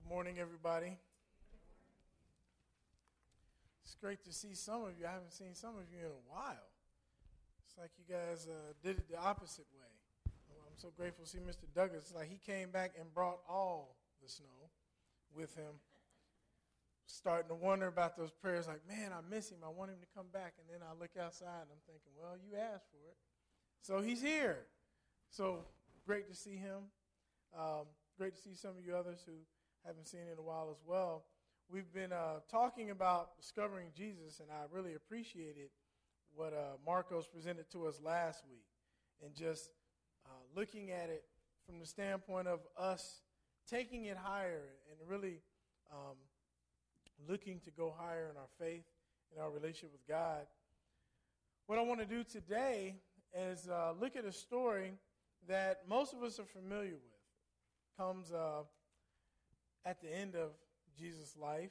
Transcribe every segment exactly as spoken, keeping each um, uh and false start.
Good morning, everybody. It's great to see some of you. I haven't seen some of you in a while. It's like you guys uh, did it the opposite way. I'm so grateful to see Mister Douglas. It's like he came back and brought all the snow with him. Starting to wonder about those prayers, like, man, I miss him. I want him to come back. And then I look outside and I'm thinking, well, you asked for it. So he's here. So great to see him. Um, great to see some of you others who haven't seen in a while as well. We've been uh, talking about discovering Jesus, and I really appreciated what uh, Marcos presented to us last week, and just uh, looking at it from the standpoint of us taking it higher and really um, looking to go higher in our faith, in our relationship with God. What I want to do today is uh, look at a story that most of us are familiar with. Comes uh, at the end of Jesus' life.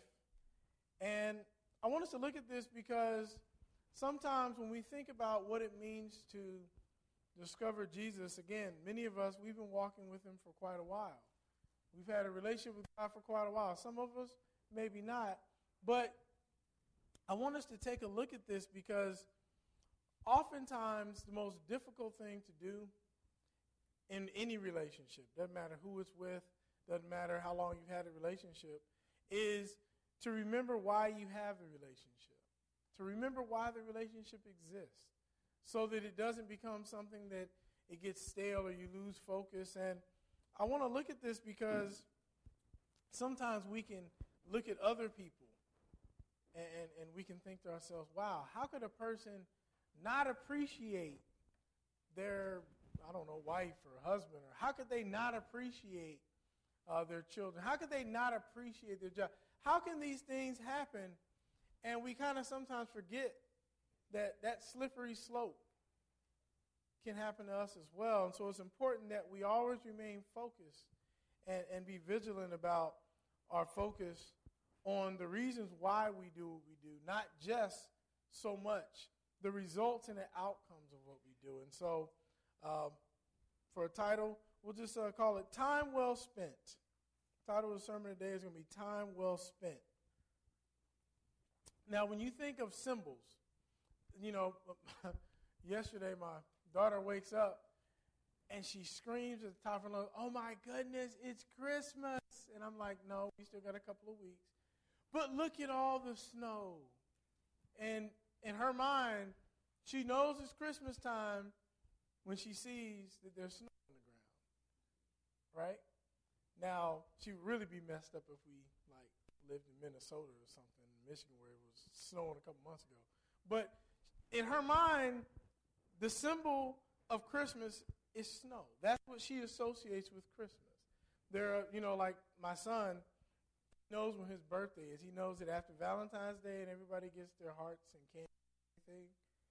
And I want us to look at this because sometimes when we think about what it means to discover Jesus, again, many of us, we've been walking with him for quite a while. We've had a relationship with God for quite a while. Some of us, maybe not. But I want us to take a look at this because oftentimes the most difficult thing to do in any relationship, doesn't matter who it's with, doesn't matter how long you've had a relationship, is to remember why you have the relationship, to remember why the relationship exists, so that it doesn't become something that it gets stale or you lose focus. And I want to look at this because sometimes we can look at other people and, and, and we can think to ourselves, wow, how could a person not appreciate their, I don't know, wife or husband, or how could they not appreciate uh, their children? How could they not appreciate their job? How can these things happen? And we kind of sometimes forget that that slippery slope can happen to us as well. And so it's important that we always remain focused and, and be vigilant about our focus on the reasons why we do what we do, not just so much the results and the outcomes of what we do. And so um, for a title, we'll just uh, call it Time Well Spent. The title of the sermon today is going to be Time Well Spent. Now, when you think of symbols, you know, yesterday my daughter wakes up and she screams at the top of her lungs, oh my goodness, it's Christmas. And I'm like, no, we still got a couple of weeks. But look at all the snow. And in her mind, she knows it's Christmas time when she sees that there's snow on the ground, right? Now, she would really be messed up if we, like, lived in Minnesota or something, in Michigan, where it was snowing a couple months ago. But in her mind, the symbol of Christmas is snow. That's what she associates with Christmas. There are, you know, like my son knows when his birthday is. He knows that after Valentine's Day and everybody gets their hearts and candy and everything,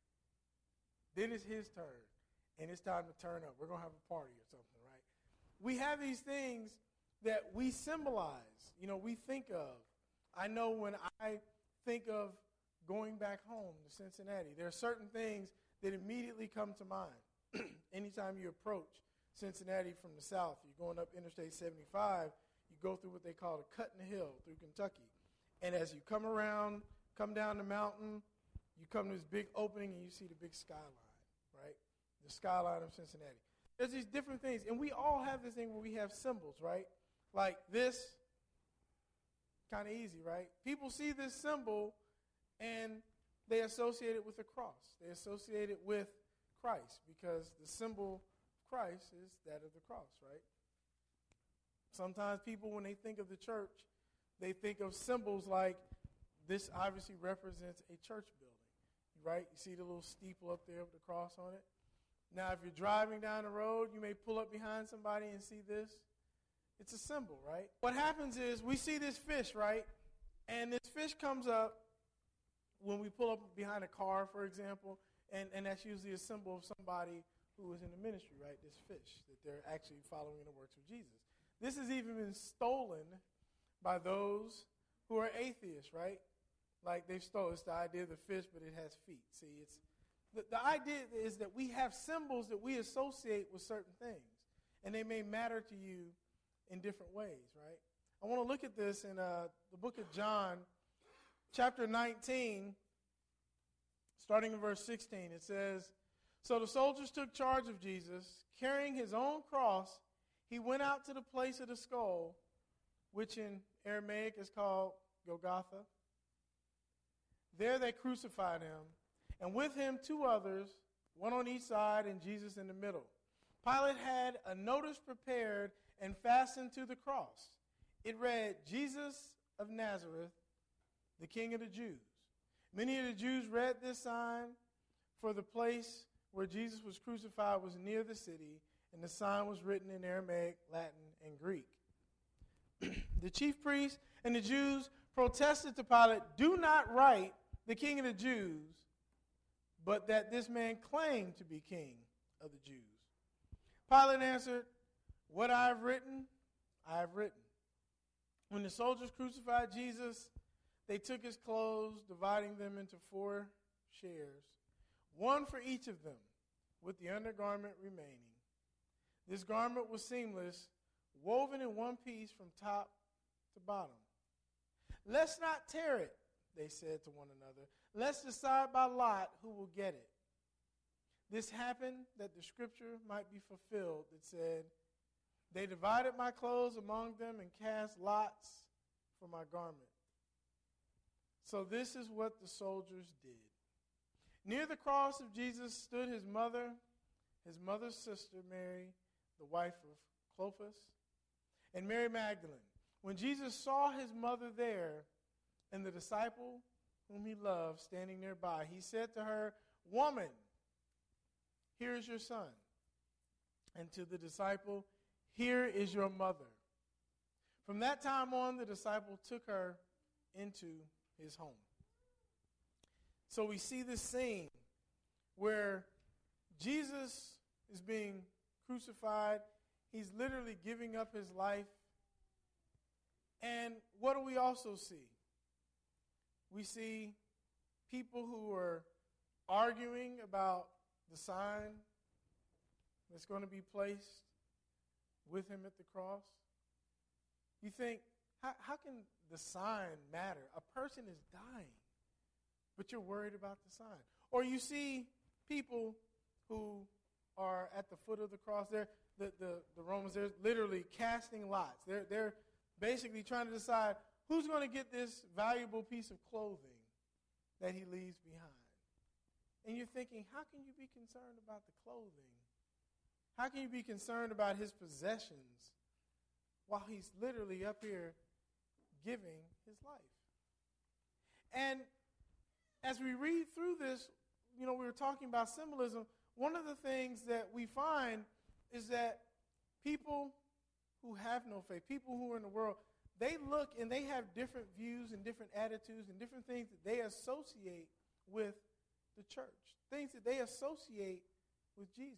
then it's his turn. And it's time to turn up. We're going to have a party or something, right? We have these things that we symbolize, you know, we think of. I know when I think of going back home to Cincinnati, there are certain things that immediately come to mind. Anytime you approach Cincinnati from the south, you're going up Interstate seventy-five, you go through what they call the Cut in the Hill through Kentucky. And as you come around, come down the mountain, you come to this big opening and you see the big skyline, right? The skyline of Cincinnati. There's these different things, and we all have this thing where we have symbols, right? Like this, kind of easy, right? People see this symbol, and they associate it with the cross. They associate it with Christ, because the symbol of Christ is that of the cross, right? Sometimes people, when they think of the church, they think of symbols like this obviously represents a church building, right? You see the little steeple up there with the cross on it? Now, if you're driving down the road, you may pull up behind somebody and see this. It's a symbol, right? What happens is we see this fish, right? And this fish comes up when we pull up behind a car, for example, and, and that's usually a symbol of somebody who is in the ministry, right? This fish, that they're actually following in the works of Jesus. This has even been stolen by those who are atheists, right? Like they've stolen, it's the idea of the fish, but it has feet. See, it's The, the idea is that we have symbols that we associate with certain things, and they may matter to you in different ways, right? I want to look at this in uh, the book of John, chapter nineteen, starting in verse sixteen. It says, "So the soldiers took charge of Jesus. Carrying his own cross, he went out to the place of the skull, which in Aramaic is called Golgotha. There they crucified him, and with him two others, one on each side and Jesus in the middle. Pilate had a notice prepared and fastened to the cross. It read, 'Jesus of Nazareth, the King of the Jews.' Many of the Jews read this sign, for the place where Jesus was crucified was near the city, and the sign was written in Aramaic, Latin, and Greek. The chief priests and the Jews protested to Pilate, 'Do not write the King of the Jews, but that this man claimed to be King of the Jews.' Pilate answered, 'What I have written, I have written.' When the soldiers crucified Jesus, they took his clothes, dividing them into four shares, one for each of them, with the undergarment remaining. This garment was seamless, woven in one piece from top to bottom. 'Let's not tear it,' they said to one another. 'Let's decide by lot who will get it.' This happened that the scripture might be fulfilled that said, 'They divided my clothes among them and cast lots for my garment.' So this is what the soldiers did. Near the cross of Jesus stood his mother, his mother's sister, Mary, the wife of Clopas, and Mary Magdalene. When Jesus saw his mother there and the disciple whom he loved standing nearby, he said to her, 'Woman, here is your son.' And to the disciple, 'Here is your mother.' From that time on, the disciple took her into his home." So we see this scene where Jesus is being crucified. He's literally giving up his life. And what do we also see? We see people who are arguing about the sign that's going to be placed with him at the cross. You think, how, how can the sign matter? A person is dying, but you're worried about the sign. Or you see people who are at the foot of the cross. They're, the, the, the Romans, they're literally casting lots. They're, they're basically trying to decide who's going to get this valuable piece of clothing that he leaves behind. And you're thinking, how can you be concerned about the clothing? How can you be concerned about his possessions while he's literally up here giving his life? And as we read through this, you know, we were talking about symbolism. One of the things that we find is that people who have no faith, people who are in the world, they look and they have different views and different attitudes and different things that they associate with the church, things that they associate with Jesus.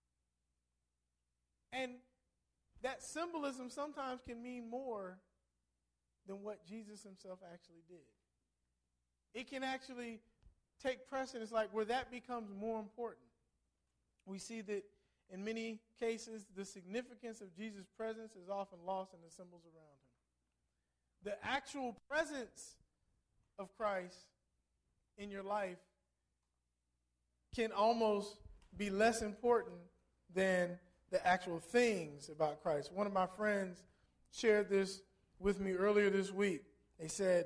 And that symbolism sometimes can mean more than what Jesus himself actually did. It can actually take precedence, like where that becomes more important. We see that in many cases, the significance of Jesus' presence is often lost in the symbols around him. The actual presence of Christ in your life can almost be less important than the actual things about Christ. One of my friends shared this with me earlier this week. They said,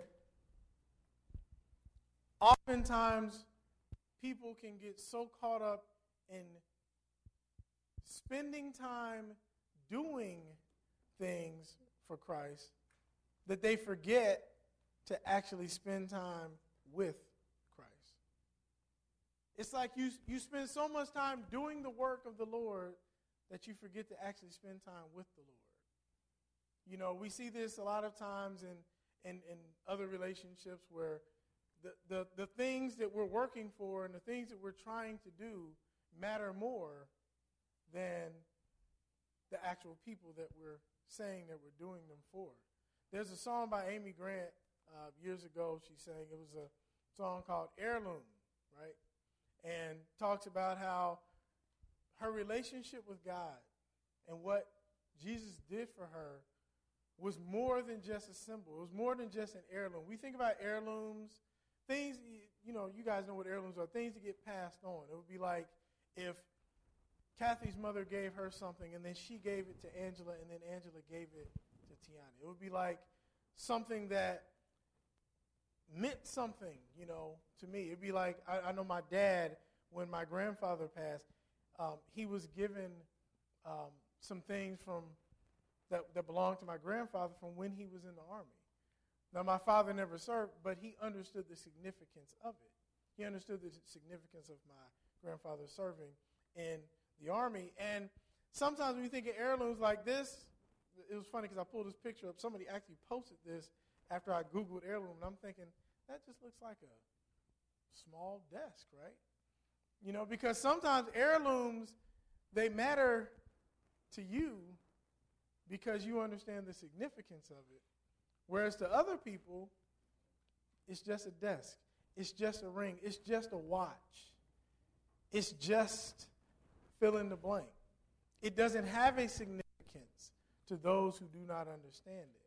oftentimes people can get so caught up in spending time doing things for Christ that they forget to actually spend time with Christ. It's like you, you spend so much time doing the work of the Lord that you forget to actually spend time with the Lord. You know, we see this a lot of times in, in, in other relationships where the, the, the things that we're working for and the things that we're trying to do matter more than the actual people that we're saying that we're doing them for. There's a song by Amy Grant uh, years ago. She sang, it was a song called Heirloom, right? And talks about how her relationship with God and what Jesus did for her was more than just a symbol. It was more than just an heirloom. We think about heirlooms, things, you know, you guys know what heirlooms are, things that get passed on. It would be like if Kathy's mother gave her something and then she gave it to Angela and then Angela gave it to Tiana. It would be like something that meant something, you know, to me. It would be like, I, I know my dad, when my grandfather passed, um, he was given um, some things from that, that belonged to my grandfather from when he was in the Army. Now, my father never served, but he understood the significance of it. He understood the significance of my grandfather serving in the Army. And sometimes when you think of heirlooms like this, it was funny because I pulled this picture up. Somebody actually posted this after I Googled heirloom, and I'm thinking, that just looks like a small desk, right? You know, because sometimes heirlooms, they matter to you because you understand the significance of it. Whereas to other people, it's just a desk. It's just a ring. It's just a watch. It's just fill in the blank. It doesn't have a significance to those who do not understand it.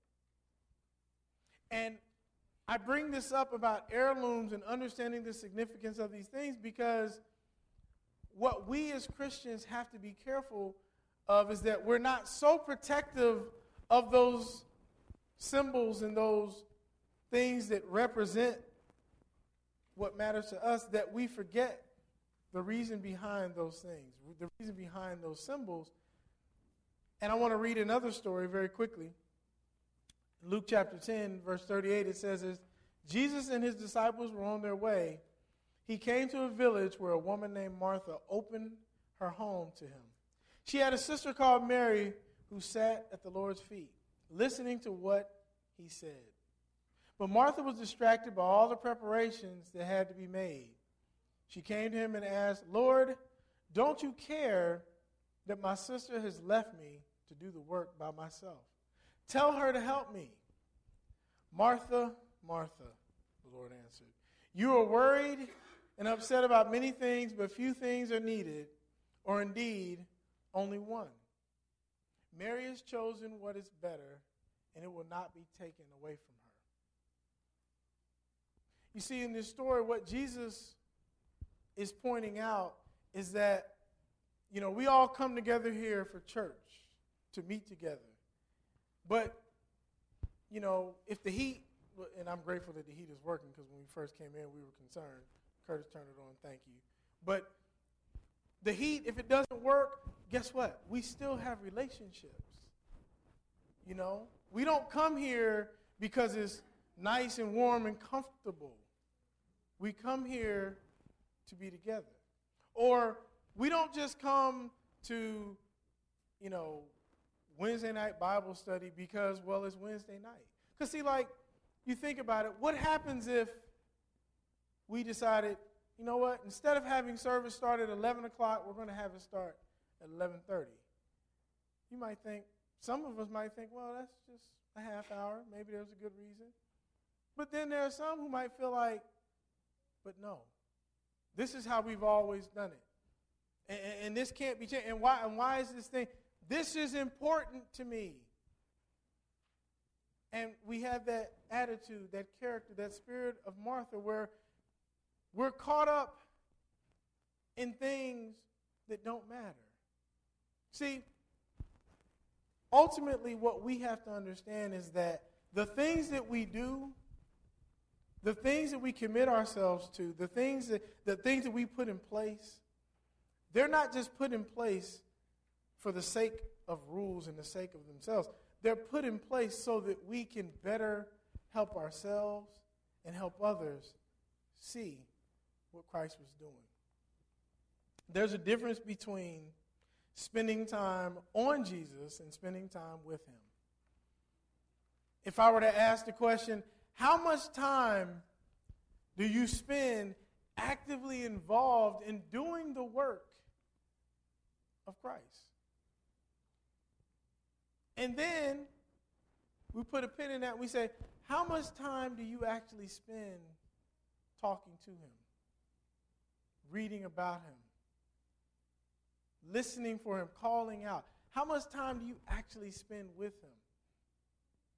And I bring this up about heirlooms and understanding the significance of these things because what we as Christians have to be careful of is that we're not so protective of those symbols and those things that represent what matters to us that we forget the reason behind those things, the reason behind those symbols. And I want to read another story very quickly. Luke chapter ten, verse thirty-eight, it says, as Jesus and his disciples were on their way, he came to a village where a woman named Martha opened her home to him. She had a sister called Mary who sat at the Lord's feet, listening to what he said. But Martha was distracted by all the preparations that had to be made. She came to him and asked, Lord, don't you care that my sister has left me to do the work by myself? Tell her to help me. Martha, Martha, the Lord answered, you are worried and upset about many things, but few things are needed, or indeed only one. Mary has chosen what is better, and it will not be taken away from her. You see, in this story, what Jesus is pointing out is that, you know, we all come together here for church, to meet together. But, you know, if the heat, and I'm grateful that the heat is working because when we first came in, we were concerned. Curtis turned it on, thank you. But the heat, if it doesn't work, guess what? We still have relationships. You know, we don't come here because it's nice and warm and comfortable. We come here to be together. Or we don't just come to, you know, Wednesday night Bible study because, well, it's Wednesday night. Because, see, like, you think about it, what happens if we decided, you know what, instead of having service start at eleven o'clock, we're going to have it start at eleven thirty? You might think, some of us might think, well, that's just a half hour. Maybe there's a good reason. But then there are some who might feel like, but no, this is how we've always done it. And, and, and this can't be changed. And why, and why is this thing? This is important to me. And we have that attitude, that character, that spirit of Martha where we're caught up in things that don't matter. See, ultimately what we have to understand is that the things that we do, the things that we commit ourselves to, the things that, the things that we put in place, they're not just put in place for the sake of rules and the sake of themselves. They're put in place so that we can better help ourselves and help others see what Christ was doing. There's a difference between spending time on Jesus and spending time with him. If I were to ask the question, how much time do you spend actively involved in doing the work of Christ? And then we put a pin in that. We say, how much time do you actually spend talking to him, reading about him, listening for him, calling out? How much time do you actually spend with him?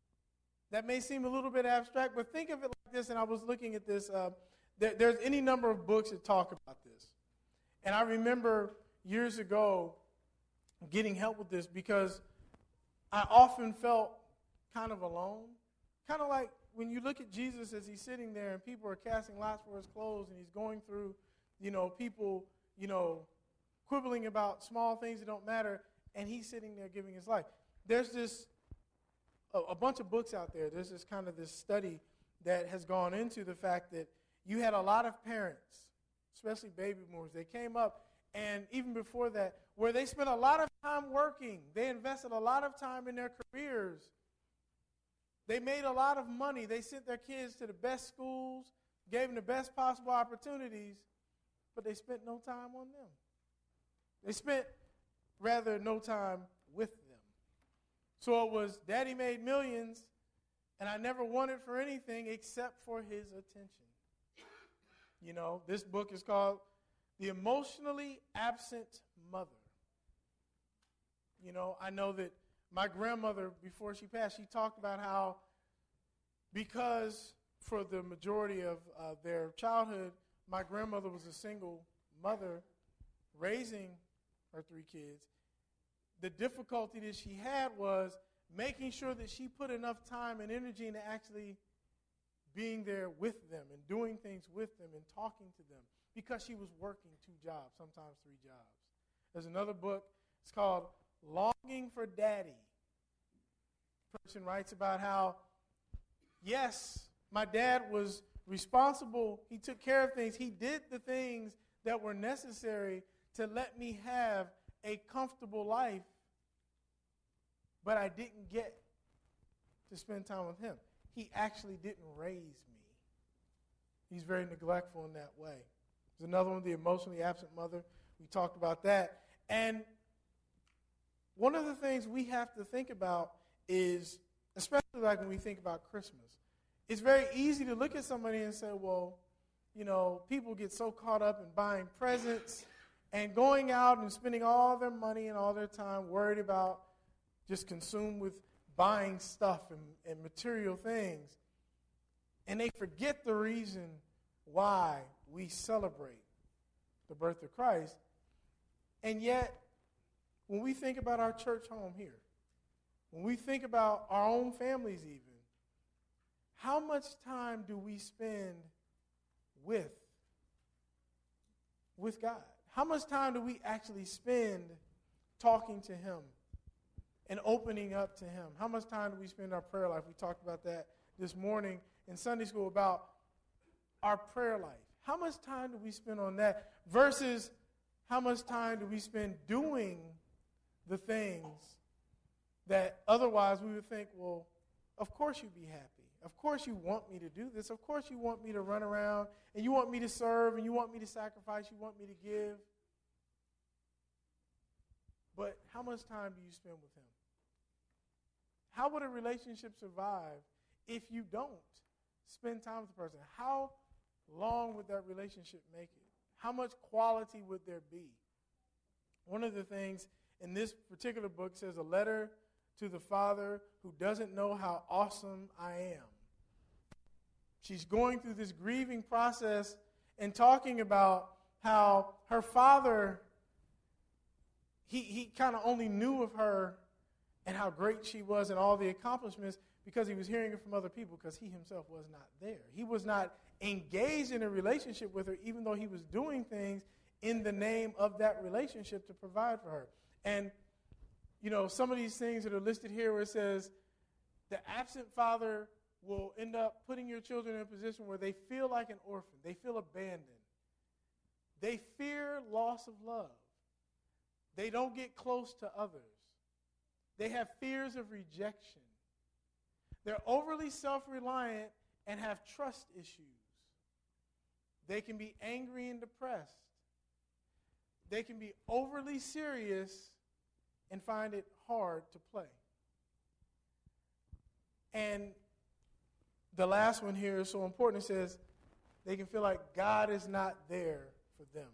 That may seem a little bit abstract, but think of it like this, and I was looking at this. Uh, there, there's any number of books that talk about this. And I remember years ago getting help with this because I often felt kind of alone. Kind of like when you look at Jesus as he's sitting there and people are casting lots for his clothes and he's going through, you know, people, you know, quibbling about small things that don't matter, and he's sitting there giving his life. There's this, a, a bunch of books out there. There's this kind of this study that has gone into the fact that you had a lot of parents, especially baby boomers, they came up, and even before that, where they spent a lot of time working. They invested a lot of time in their careers. They made a lot of money. They sent their kids to the best schools, gave them the best possible opportunities, but they spent no time on them. They spent, rather, no time with them. So it was, Daddy made millions, and I never wanted for anything except for his attention. You know, this book is called The Emotionally Absent Mother. You know, I know that my grandmother, before she passed, she talked about how because for the majority of uh, their childhood, my grandmother was a single mother raising her three kids. The difficulty that she had was making sure that she put enough time and energy into actually being there with them and doing things with them and talking to them because she was working two jobs, sometimes three jobs. There's another book, it's called Longing for Daddy. The person writes about how, yes, my dad was responsible. He took care of things. He did the things that were necessary to let me have a comfortable life, but I didn't get to spend time with him. He actually didn't raise me. He's very neglectful in that way. There's another one, The Emotionally Absent Mother. We talked about that. And one of the things we have to think about is, especially like when we think about Christmas, it's very easy to look at somebody and say, well, you know, people get so caught up in buying presents and going out and spending all their money and all their time worried about just consumed with buying stuff and, and material things. And they forget the reason why we celebrate the birth of Christ. And yet, when we think about our church home here, when we think about our own families even, how much time do we spend with, with God? How much time do we actually spend talking to him and opening up to him? How much time do we spend in our prayer life? We talked about that this morning in Sunday school about our prayer life. How much time do we spend on that versus how much time do we spend doing the things that otherwise we would think, well, of course you'd be happy. Of course you want me to do this. Of course you want me to run around and you want me to serve and you want me to sacrifice. You want me to give. But how much time do you spend with him? How would a relationship survive if you don't spend time with the person? How long would that relationship make it? How much quality would there be? One of the things in this particular book says, a letter to the father who doesn't know how awesome I am. She's going through this grieving process and talking about how her father, he, he kind of only knew of her and how great she was and all the accomplishments because he was hearing it from other people because he himself was not there. He was not engaged in a relationship with her even though he was doing things in the name of that relationship to provide for her. And, you know, some of these things that are listed here where it says the absent father will end up putting your children in a position where they feel like an orphan. They feel abandoned. They fear loss of love. They don't get close to others. They have fears of rejection. They're overly self-reliant and have trust issues. They can be angry and depressed. They can be overly serious and find it hard to play. And the last one here is so important. It says they can feel like God is not there for them.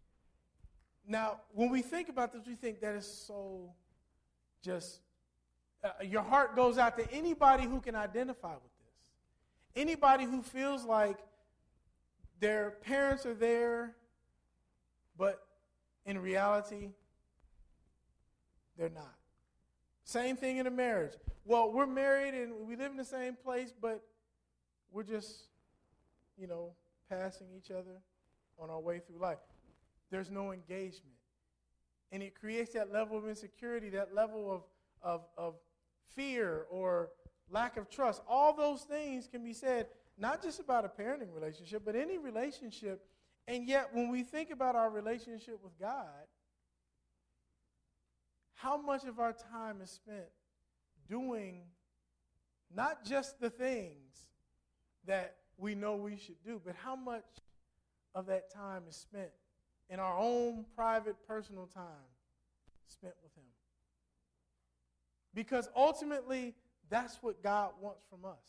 Now, when we think about this, we think that is so just, Uh, your heart goes out to anybody who can identify with this. Anybody who feels like their parents are there, but in reality, they're not. Same thing in a marriage. Well, we're married and we live in the same place, but we're just, you know, passing each other on our way through life. There's no engagement. And it creates that level of insecurity, that level of, of, of fear or lack of trust. All those things can be said, not just about a parenting relationship, but any relationship. And yet, when we think about our relationship with God, how much of our time is spent doing not just the things that we know we should do, but how much of that time is spent in our own private, personal time spent with him? Because ultimately, that's what God wants from us.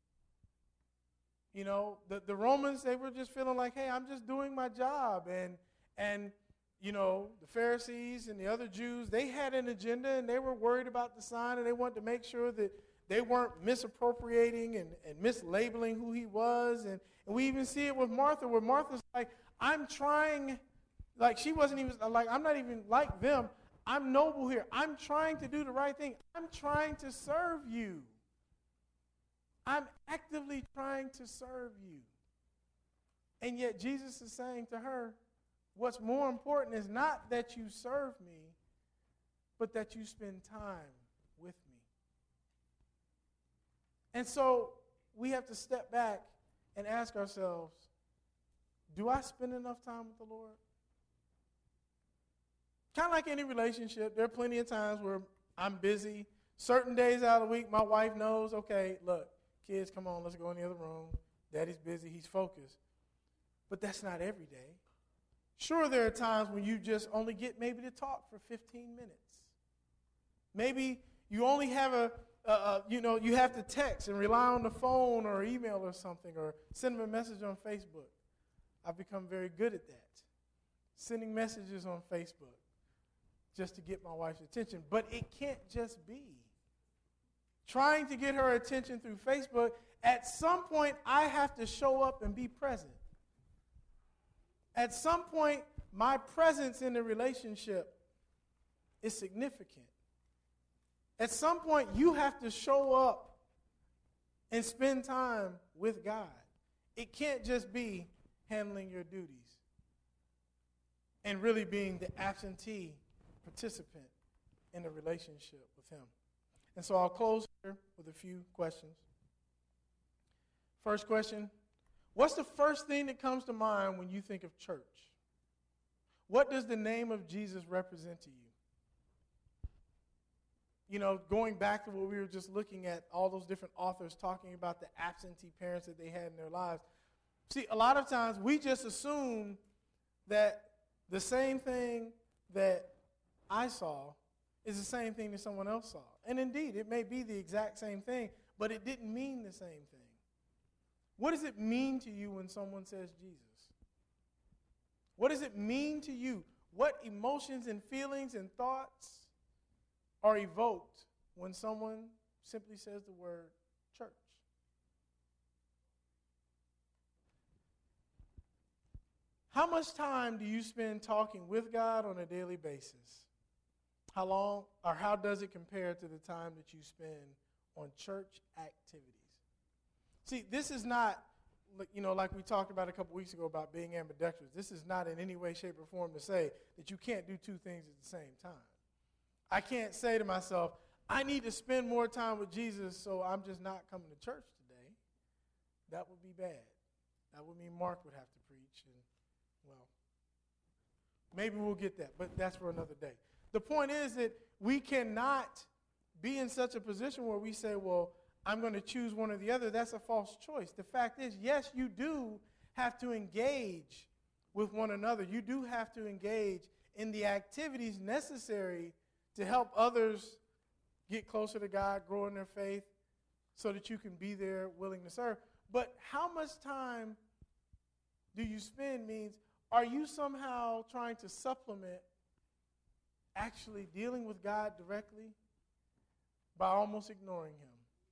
You know, the, the Romans, they were just feeling like, hey, I'm just doing my job. And, and you know, the Pharisees and the other Jews, they had an agenda, and they were worried about the sign, and they wanted to make sure that they weren't misappropriating and, and mislabeling who he was. And, and we even see it with Martha, where Martha's like, I'm trying, like she wasn't even, like, I'm not even like them. I'm noble here. I'm trying to do the right thing. I'm trying to serve you. I'm actively trying to serve you. And yet Jesus is saying to her, what's more important is not that you serve me, but that you spend time with me. And so we have to step back and ask ourselves, do I spend enough time with the Lord? Kind of like any relationship, there are plenty of times where I'm busy. Certain days out of the week, my wife knows, okay, look, kids, come on, let's go in the other room. Daddy's busy, he's focused. But that's not every day. Sure, there are times when you just only get maybe to talk for fifteen minutes. Maybe you only have a, a, a, you know, you have to text and rely on the phone or email or something, or send them a message on Facebook. I've become very good at that. Sending messages on Facebook just to get my wife's attention. But it can't just be. Trying to get her attention through Facebook, at some point I have to show up and be present. At some point, my presence in the relationship is significant. At some point, you have to show up and spend time with God. It can't just be handling your duties and really being the absentee participant in the relationship with him. And so I'll close here with a few questions. First question, what's the first thing that comes to mind when you think of church? What does the name of Jesus represent to you? You know, going back to what we were just looking at, all those different authors talking about the absentee parents that they had in their lives. See, a lot of times we just assume that the same thing that I saw is the same thing that someone else saw. And indeed, it may be the exact same thing, but it didn't mean the same thing. What does it mean to you when someone says Jesus? What does it mean to you? What emotions and feelings and thoughts are evoked when someone simply says the word church? How much time do you spend talking with God on a daily basis? How long, or how does it compare to the time that you spend on church activities? See, this is not, you know, like we talked about a couple weeks ago about being ambidextrous. This is not in any way, shape, or form to say that you can't do two things at the same time. I can't say to myself, I need to spend more time with Jesus, so I'm just not coming to church today. That would be bad. That would mean Mark would have to preach, and, well, maybe we'll get that, but that's for another day. The point is that we cannot be in such a position where we say, well, I'm going to choose one or the other. That's a false choice. The fact is, yes, you do have to engage with one another. You do have to engage in the activities necessary to help others get closer to God, grow in their faith, so that you can be there willing to serve. But how much time do you spend means, are you somehow trying to supplement actually dealing with God directly? by almost ignoring him.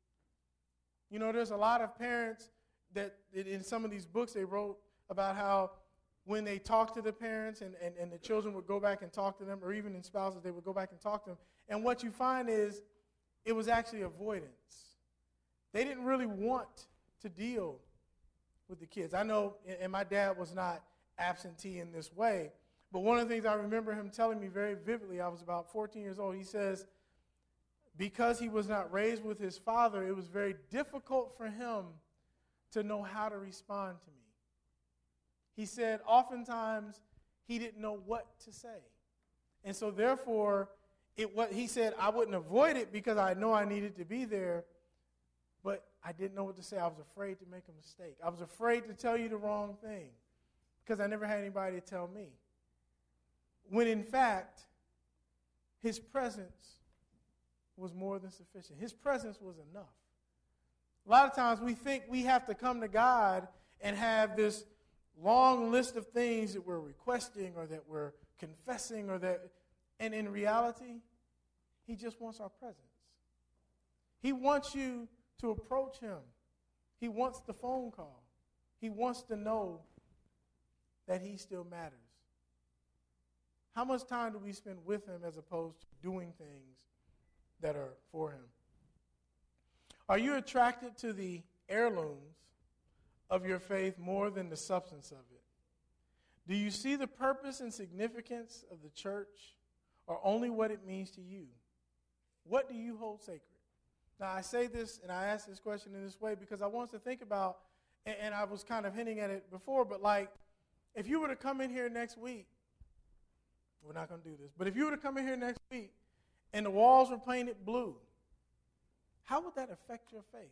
You know, there's a lot of parents that in some of these books they wrote about how when they talk to the parents and, and, and the children would go back and talk to them, or even in spouses, they would go back and talk to them. And what you find is it was actually avoidance. They didn't really want to deal with the kids. I know, and my dad was not absentee in this way, but one of the things I remember him telling me very vividly, I was about fourteen years old, he says, because he was not raised with his father, it was very difficult for him to know how to respond to me. He said oftentimes he didn't know what to say. And so therefore, it what he said, I wouldn't avoid it because I know I needed to be there, but I didn't know what to say. I was afraid to make a mistake. I was afraid to tell you the wrong thing because I never had anybody to tell me. When in fact, his presence was more than sufficient. His presence was enough. A lot of times we think we have to come to God and have this long list of things that we're requesting or that we're confessing or that, and in reality, he just wants our presence. He wants you to approach him. He wants the phone call. He wants to know that he still matters. How much time do we spend with him as opposed to doing things that are for him? Are you attracted to the heirlooms of your faith more than the substance of it? Do you see the purpose and significance of the church or only what it means to you? What do you hold sacred? Now, I say this and I ask this question in this way because I want us to think about, and, and I was kind of hinting at it before, but like, if you were to come in here next week, we're not going to do this, but if you were to come in here next week and the walls were painted blue, how would that affect your faith?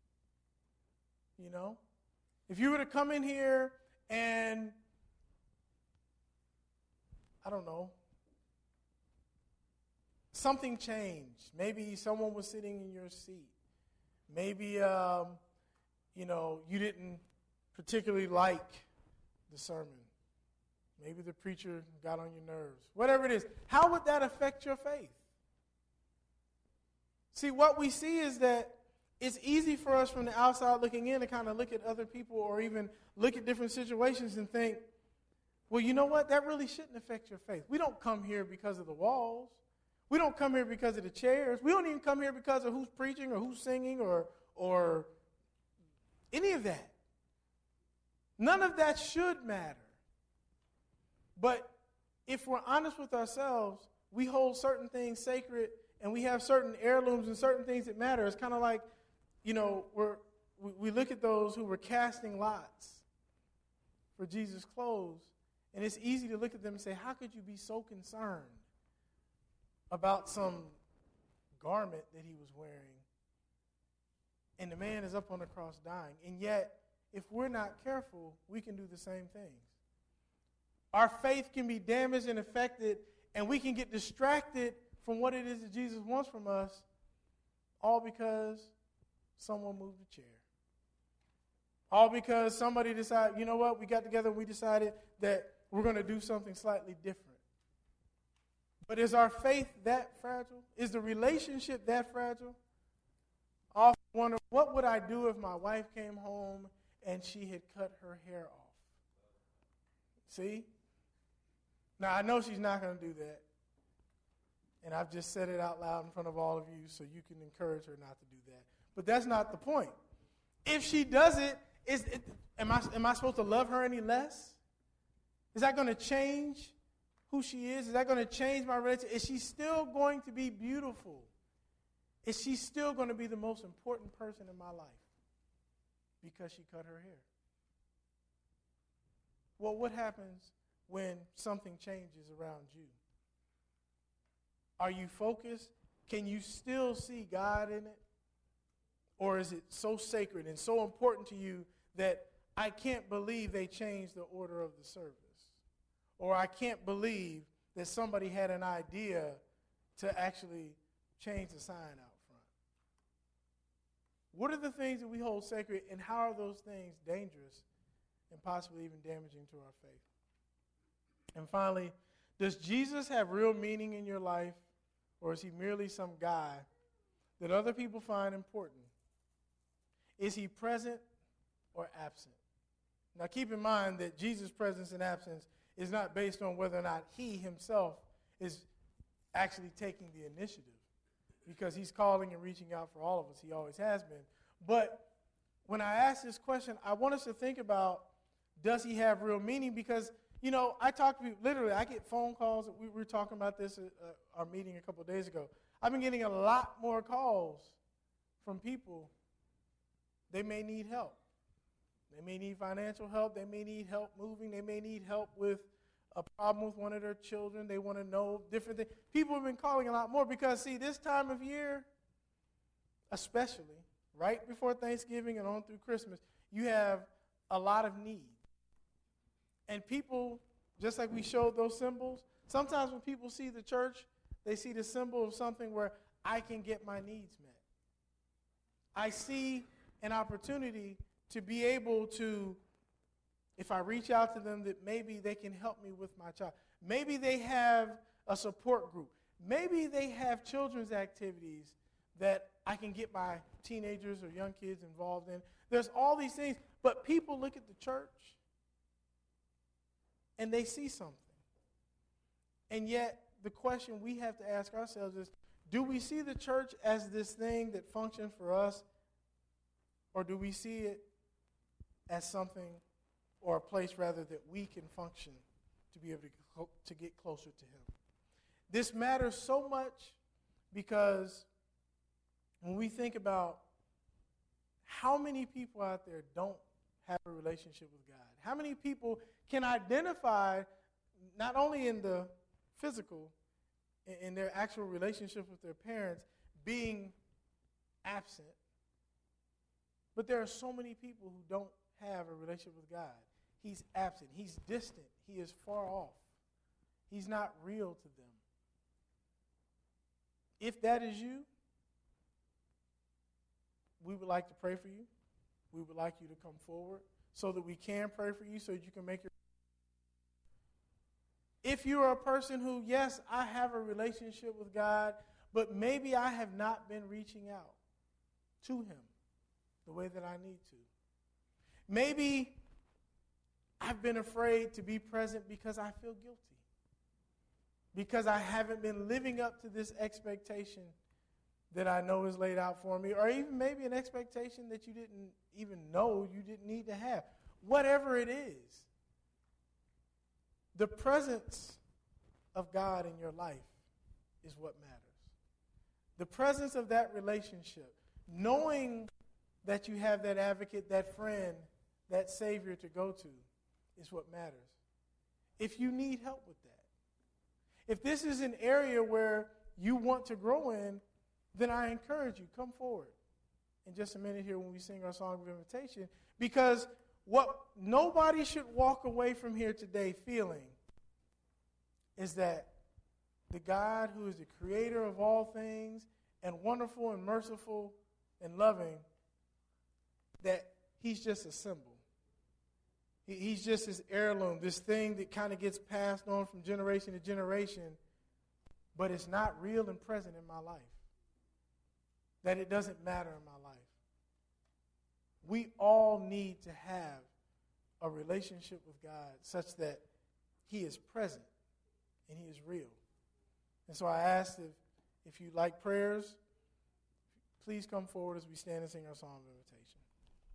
You know? If you were to come in here and, I don't know, something changed. Maybe someone was sitting in your seat. Maybe, um, you know, you didn't particularly like the sermon. Maybe the preacher got on your nerves. Whatever it is, how would that affect your faith? See, what we see is that it's easy for us from the outside looking in to kind of look at other people or even look at different situations and think, well, you know what? That really shouldn't affect your faith. We don't come here because of the walls. We don't come here because of the chairs. We don't even come here because of who's preaching or who's singing or, or any of that. None of that should matter. But if we're honest with ourselves, we hold certain things sacred and we have certain heirlooms and certain things that matter. It's kind of like, you know, we're, we, we look at those who were casting lots for Jesus' clothes, and it's easy to look at them and say, how could you be so concerned about some garment that he was wearing? And the man is up on the cross dying. And yet, if we're not careful, we can do the same things. Our faith can be damaged and affected, and we can get distracted from what it is that Jesus wants from us, all because someone moved a chair. All because somebody decided, you know what, we got together and we decided that we're going to do something slightly different. But is our faith that fragile? Is the relationship that fragile? I often wonder, what would I do if my wife came home and she had cut her hair off? See? Now, I know she's not going to do that. And I've just said it out loud in front of all of you so you can encourage her not to do that. But that's not the point. If she does it, is it am I, am I supposed to love her any less? Is that going to change who she is? Is that going to change my relationship? Is she still going to be beautiful? Is she still going to be the most important person in my life because she cut her hair? Well, what happens when something changes around you? Are you focused? Can you still see God in it? Or is it so sacred and so important to you that I can't believe they changed the order of the service? Or I can't believe that somebody had an idea to actually change the sign out front. What are the things that we hold sacred, and how are those things dangerous and possibly even damaging to our faith? And finally, does Jesus have real meaning in your life, or is he merely some guy that other people find important? Is he present or absent? Now keep in mind that Jesus' presence and absence is not based on whether or not he himself is actually taking the initiative, because he's calling and reaching out for all of us. He always has been. But when I ask this question, I want us to think about, does he have real meaning? Because, you know, I talk to people, literally, I get phone calls. We were talking about this at uh, our meeting a couple of days ago. I've been getting a lot more calls from people. They may need help. They may need financial help. They may need help moving. They may need help with a problem with one of their children. They want to know different things. People have been calling a lot more because, see, this time of year, especially right before Thanksgiving and on through Christmas, you have a lot of need. And people, just like we showed those symbols, sometimes when people see the church, they see the symbol of something where I can get my needs met. I see an opportunity to be able to, if I reach out to them, that maybe they can help me with my child. Maybe they have a support group. Maybe they have children's activities that I can get my teenagers or young kids involved in. There's all these things, but people look at the church and they see something. And yet, the question we have to ask ourselves is, do we see the church as this thing that functions for us, or do we see it as something, or a place rather, that we can function to be able to, to get closer to him? This matters so much because when we think about how many people out there don't have a relationship with God, how many people can identify not only in the physical, in their actual relationship with their parents, being absent, but there are so many people who don't have a relationship with God. He's absent. He's distant. He is far off. He's not real to them. If that is you, we would like to pray for you. We would like you to come forward so that we can pray for you, so that you can make your... If you are a person who, yes, I have a relationship with God, but maybe I have not been reaching out to him the way that I need to. Maybe I've been afraid to be present because I feel guilty, because I haven't been living up to this expectation that I know is laid out for me, or even maybe an expectation that you didn't even know you didn't need to have. Whatever it is, the presence of God in your life is what matters. The presence of that relationship, knowing that you have that advocate, that friend, that Savior to go to, is what matters. If you need help with that, if this is an area where you want to grow in, then I encourage you, come forward in just a minute here when we sing our song of invitation, because what nobody should walk away from here today feeling is that the God who is the creator of all things and wonderful and merciful and loving, that he's just a symbol. He, he's just this heirloom, this thing that kind of gets passed on from generation to generation, but it's not real and present in my life. That it doesn't matter in my life. We all need to have a relationship with God such that he is present and he is real. And so I asked if, if you'd like prayers, please come forward as we stand and sing our song of invitation.